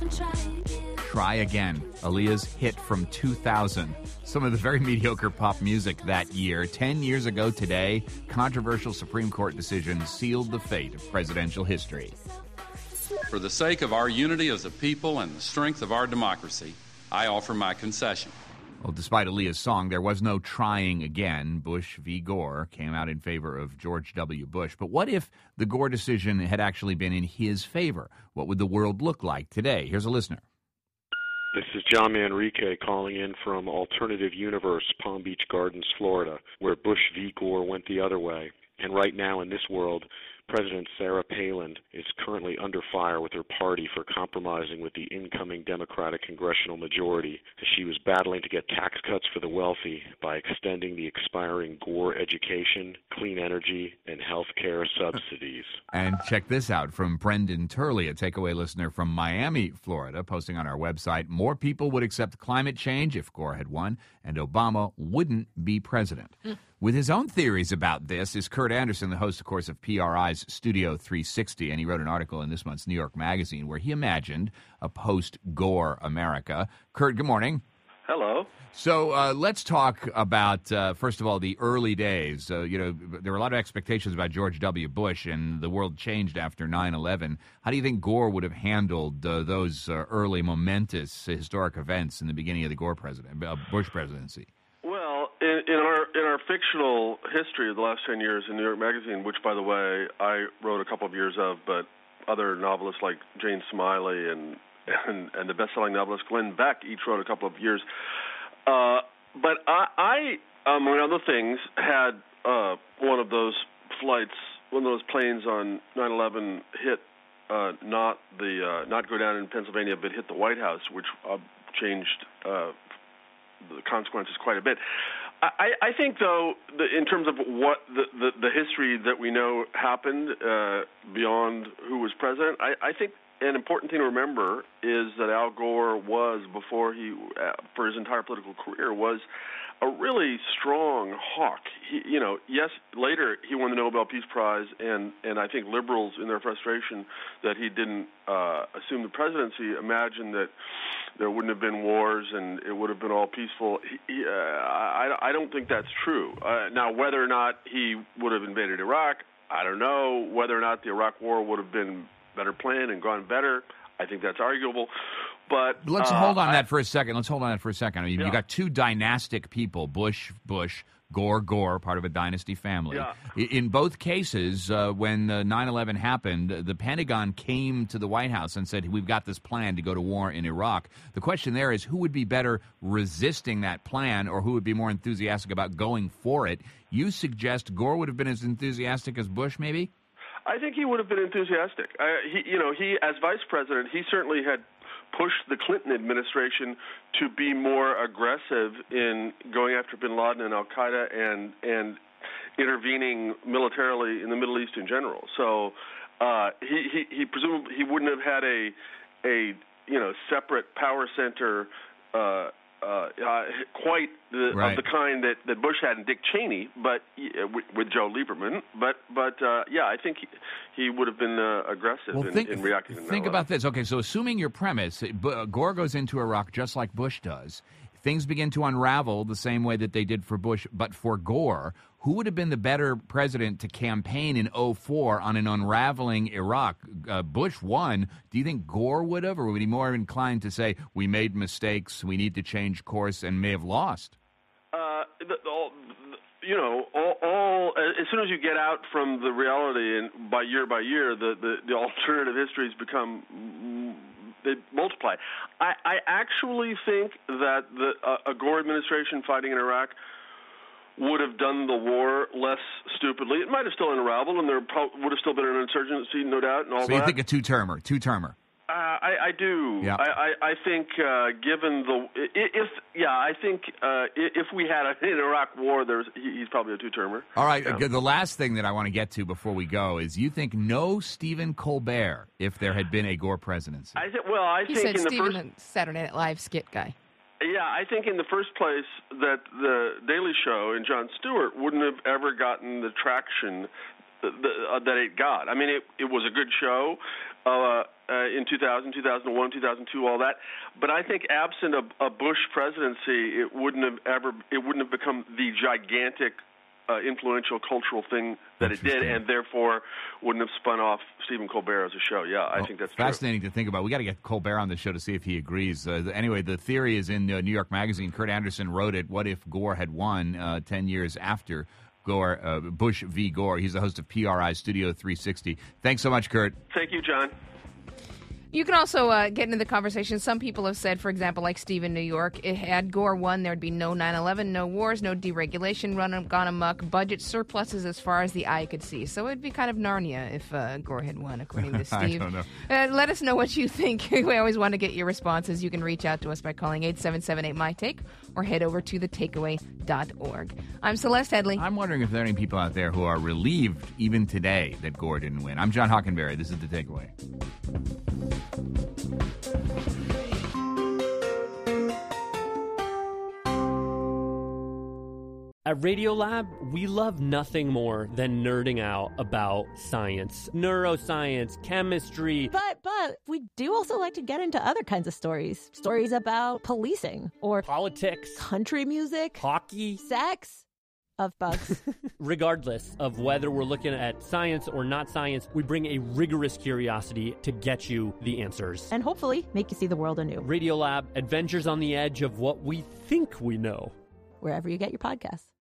Try Again, Aaliyah's hit from 2000. Some of the very mediocre pop music that year. 10 years ago today, controversial Supreme Court decision sealed the fate of presidential history. For the sake of our unity as a people and the strength of our democracy, I offer my concession. Well, despite Aaliyah's song, there was no trying again. Bush v. Gore came out in favor of George W. Bush. But what if the Gore decision had actually been in his favor? What would the world look like today? Here's a listener. This is John Manrique calling in from Alternative Universe, Palm Beach Gardens, Florida, where Bush v. Gore went the other way. And right now in this world, President Sarah Palin is currently under fire with her party for compromising with the incoming Democratic congressional majority as she was battling to get tax cuts for the wealthy by extending the expiring Gore education, clean energy, and health care subsidies. And check this out from Brendan Turley, a takeaway listener from Miami, Florida, posting on our website, more people would accept climate change if Gore had won, and Obama wouldn't be president. With his own theories about this is Kurt Anderson, the host, of course, of PRI's Studio 360, and he wrote an article in this month's New York Magazine where he imagined a post-Gore America. Kurt, good morning. Hello. So let's talk about, first of all, the early days. There were a lot of expectations about George W. Bush, and the world changed after 9/11. How do you think Gore would have handled those early momentous historic events in the beginning of the Bush presidency? Well, in our fictional history of the last 10 years in New York Magazine, which, by the way, I wrote a couple of years of, but other novelists like Jane Smiley and the best-selling novelist Glenn Beck each wrote a couple of years. But I among other things, had one of those planes on 9/11 hit not go down in Pennsylvania, but hit the White House, which changed the consequences quite a bit. I think, though, in terms of what the history that we know happened beyond who was president, I think an important thing to remember is that Al Gore was, before for his entire political career, was a really strong hawk. Yes, later he won the Nobel Peace Prize, and I think liberals, in their frustration that he didn't assume the presidency, imagined that there wouldn't have been wars and it would have been all peaceful. I don't think that's true. Now, whether or not he would have invaded Iraq, I don't know. Whether or not the Iraq War would have been better planned and gone better, I think that's arguable. But let's hold on that for a second. I mean, yeah. You got two dynastic people, Bush, Gore, part of a dynasty family. Yeah. In both cases, when 9/11 happened, the Pentagon came to the White House and said, we've got this plan to go to war in Iraq. The question there is, who would be better resisting that plan, or who would be more enthusiastic about going for it? You suggest Gore would have been as enthusiastic as Bush, maybe? I think he would have been enthusiastic. He as vice president, he certainly had pushed the Clinton administration to be more aggressive in going after bin Laden and al-Qaeda and intervening militarily in the Middle East in general. So he presumably he wouldn't have had a separate power center quite right. of the kind that Bush had and Dick Cheney, but with Joe Lieberman. But I think he would have been aggressive in reacting to 9/11. Think about this. Okay, so assuming your premise, Gore goes into Iraq just like Bush does. Things begin to unravel the same way that they did for Bush, but for Gore, who would have been the better president to campaign in 2004 on an unraveling Iraq? Bush won. Do you think Gore would have, or would he be more inclined to say, we made mistakes, we need to change course, and may have lost? As soon as you get out from the reality, and by year, the alternative histories they multiply. I actually think that a Gore administration fighting in Iraq would have done the war less stupidly. It might have still unraveled, and there would have still been an insurgency, no doubt, and all that. So you think a two-termer? I do. Yeah. I think given if we had an Iraq war, he's probably a two-termer. All right. Yeah. The last thing that I want to get to before we go is you think no Stephen Colbert if there had been a Gore presidency. I He think said in the Stephen, first. the Saturday Night Live skit guy. Yeah, I think in the first place that the Daily Show and Jon Stewart wouldn't have ever gotten the traction that it got. I mean, it was a good show. in 2000, 2001, 2002, all that. But I think absent a Bush presidency, it wouldn't have become the gigantic, influential cultural thing that it did, and therefore wouldn't have spun off Stephen Colbert as a show. Yeah, I think that's fascinating to think about. We got to get Colbert on the show to see if he agrees. Anyway, the theory is in New York Magazine. Kurt Anderson wrote it. What if Gore had won 10 years after Bush v. Gore? He's the host of PRI Studio 360. Thanks so much, Kurt. Thank you, John. You can also get into the conversation. Some people have said, for example, like Steve in New York, had Gore won, there would be no 9/11, no wars, no deregulation gone amok, budget surpluses as far as the eye could see. So it would be kind of Narnia if Gore had won, according to Steve. I don't know. Let us know what you think. We always want to get your responses. You can reach out to us by calling 877-8MY-TAKE or head over to thetakeaway.org. I'm Celeste Headley. I'm wondering if there are any people out there who are relieved even today that Gore didn't win. I'm John Hockenberry. This is The Takeaway. At Radiolab, we love nothing more than nerding out about science, neuroscience, chemistry. But we do also like to get into other kinds of stories. Stories about policing or politics, country music, hockey, sex, of bugs. Regardless of whether we're looking at science or not science, we bring a rigorous curiosity to get you the answers. And hopefully make you see the world anew. Radiolab, adventures on the edge of what we think we know. Wherever you get your podcasts.